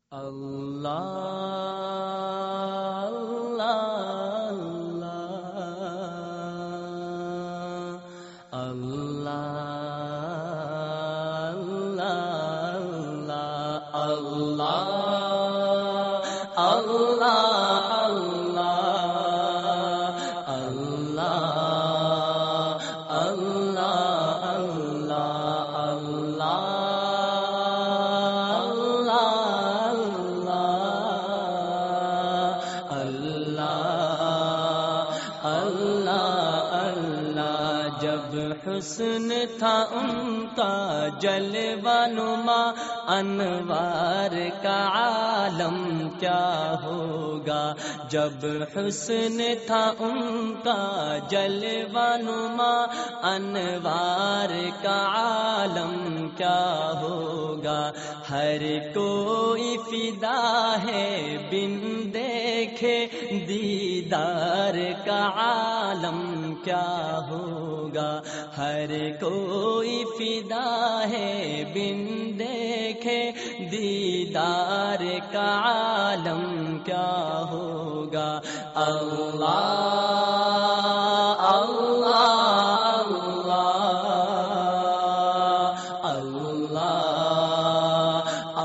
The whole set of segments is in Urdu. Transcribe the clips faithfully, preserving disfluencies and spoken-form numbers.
اللہ اللہ اللہ اللہ جب حسن تھا ان کا جلوہ نما انوار کا عالم کیا ہوگا، جب حسن تھا ان کا جلوہ نما انوار کا عالم کیا ہوگا، ہر کوئی فدا ہے بن دیکھے دیدار کا عالم کیا ہوگا، ہر کوئی فدا ہے بن دیکھے دیدار کا عالم کیا ہوگا۔ اللہ اللہ اللہ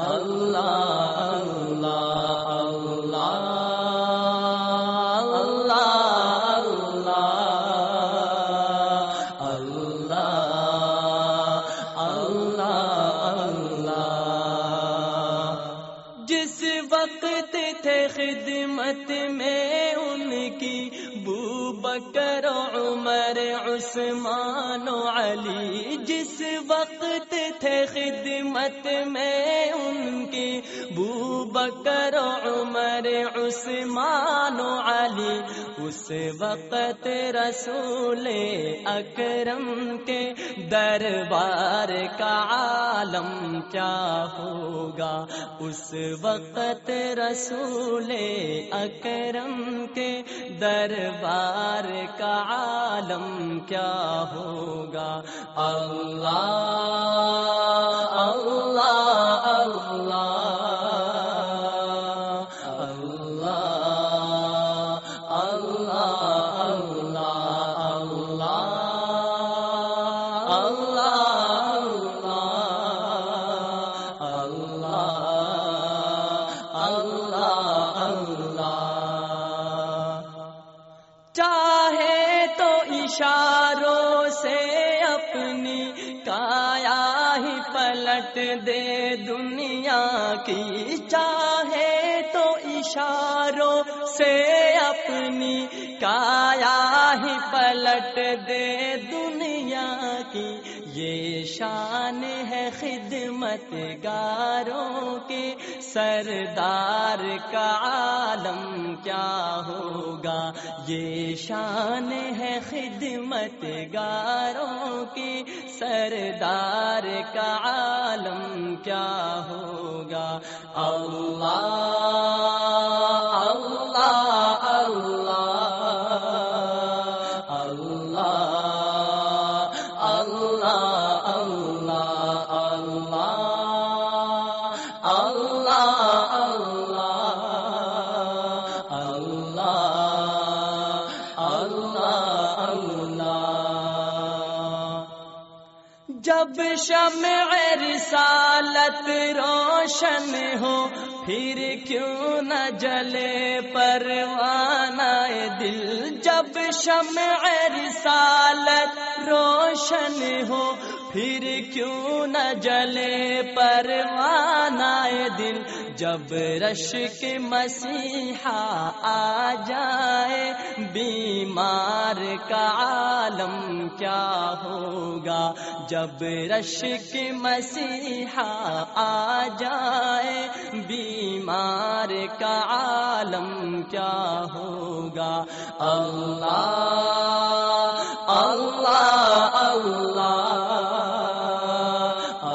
جس وقت تھے خدمت میں ان کی بوبکر عمر عثمان و علی، جس وقت تھے خدمت میں ان کی بوبکر عمر عثمان و علی، اس وقت رسول اکرم کے دربار کا عالم کیا ہوگا، اس وقت رسول اکرم کے دربار کا عالم کیا ہوگا۔ اللہ اللہ اللہ چاہے تو اشاروں سے اپنی کایا ہی پلٹ دے دنیا کی، چاہے تو اشاروں سے اپنی کایا ہی پلٹ دے دنیا کی، یہ شان ہے خدمت گاروں کے سردار کا عالم کیا ہوگا، یہ شان ہے خدمت گاروں کی سردار کا عالم کیا ہوگا۔ اللہ اللہ اللہ اللہ اللہ جب شمع رسالت روشن ہو پھر کیوں نہ جلے پروانہ دل، جب شمع رسالت روشن ہو پھر کیوں نہ جلے پروانہ دل، جب رشک مسیحا آ جائے بیمار کا عالم کیا ہوگا، جب رشک مسیحا آ جائے بیمار کا عالم کیا ہوگا۔ اللہ اللہ اللہ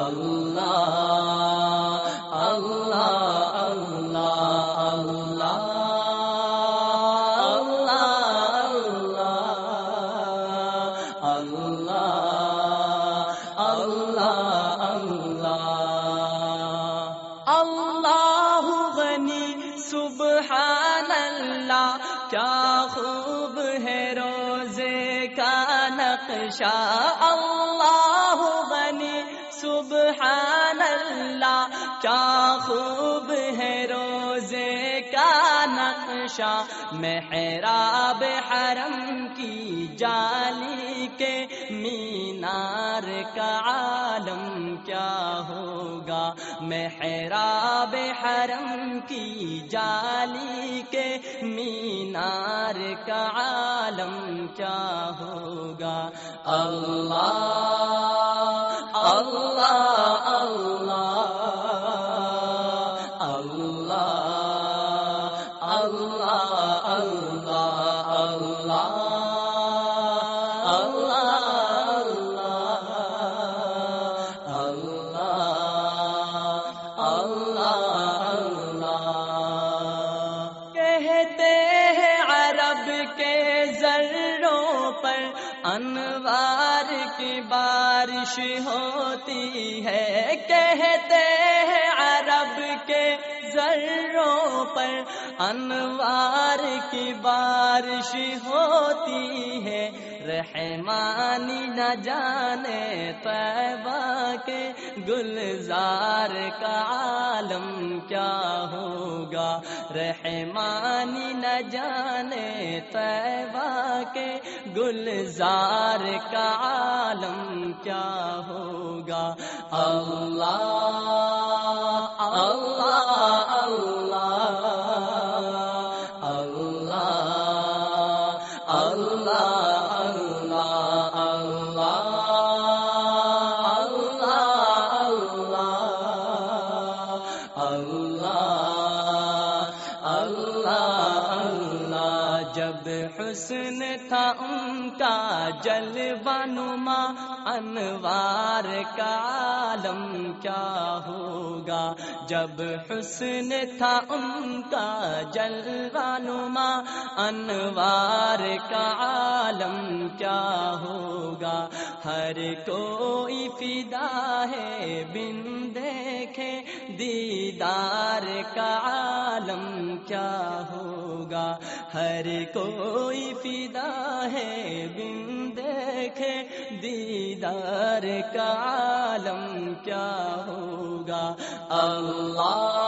اللہ اللہ اللہ سبحان اللہ کیا خوب ہے روزے کا نقشہ اللہ غنی سبحان اللہ کیا خوب ہے روزے کا نقشہ محراب حرم کی جالی کے مینار کا عالم کیا ہوگا محراب حرم کی جالی کے مینار کا عالم کیا ہوگا اللہ اللہ اللہ اللہ اللہ اللہ اللہ اللہ کہتے ہیں عرب کے ذروں پر انوار کی بارش ہوتی ہے کہتے ہیں عرب کے ذروں پر انوار کی بارش ہوتی ہے رحمانی نہ جانے طیبہ کے گلزار کا عالم کیا ہوگا رحمانی نہ جانے طیبہ کے گلزار کا عالم کیا ہوگا اللہ اللہ اللہ اللہ اللہ جب حسن تھا ان کا جلوہ نما انوار کا عالم کیا ہوگا جب حسن تھا ان کا جلوہ نما انوار کا عالم کیا ہوگا ہر کوئی فدا ہے بن دیکھے دیدار کا عالم کیا ہوگا ہر کوئی فدا ہے بن دیکھے دیدار کا عالم کیا ہوگا اللہ